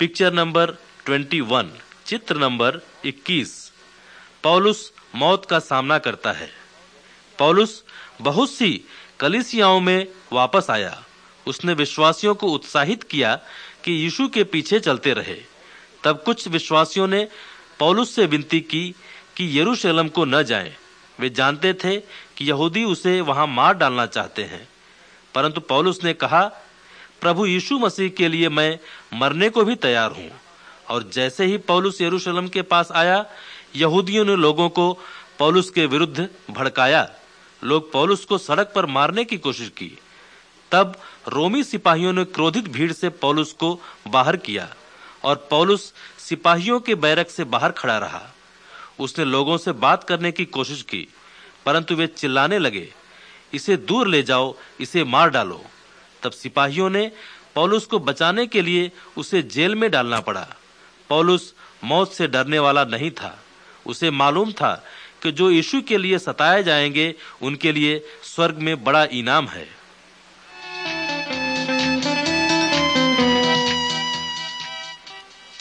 Picture number 21, चित्र number 21। पौलुस मौत का सामना करता है। पौलुस बहुत सी कलीसियाओं में वापस आया। उसने विश्वासियों को उत्साहित किया कि यीशु के पीछे चलते रहे। तब कुछ विश्वासियों ने पौलुस से विनती की कि यरूशलेम को न जाएं। वे जानते थे कि यहूदी उसे वहां मार डालना चाहते हैं, परंतु पौलुस ने कहा, प्रभु यीशु मसीह के लिए मैं मरने को भी तैयार हूं। और जैसे ही पौलुस यरूशलेम के पास आया, यहूदियों ने लोगों को पौलुस के विरुद्ध भड़काया। लोग पौलुस को सड़क पर मारने की कोशिश की। तब रोमी सिपाहियों ने क्रोधित भीड़ से पौलुस को बाहर किया और पौलुस सिपाहियों के बैरक से बाहर खड़ा रहा। उसने लोगों से बात करने की कोशिश की, परंतु वे चिल्लाने लगे, इसे दूर ले जाओ, इसे मार डालो। तब सिपाहियों ने पौलुस को बचाने के लिए उसे जेल में डालना पड़ा। पौलुस मौत से डरने वाला नहीं था। उसे मालूम था कि जो यीशु के लिए सताए जाएंगे, उनके लिए स्वर्ग में बड़ा इनाम है।